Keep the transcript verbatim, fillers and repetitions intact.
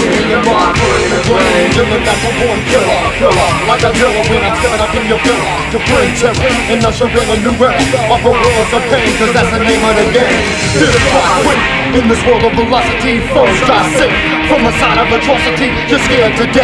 Me and my foot in the brain. You're the natural born killer, killer. Like a killer when I'm stepping up in your villa to bring terror and usher in a new era. Offer worlds of pain, cause that's the name of the game. This rock quick in this world of velocity. Foes try sick from the side of atrocity. You're scared to death.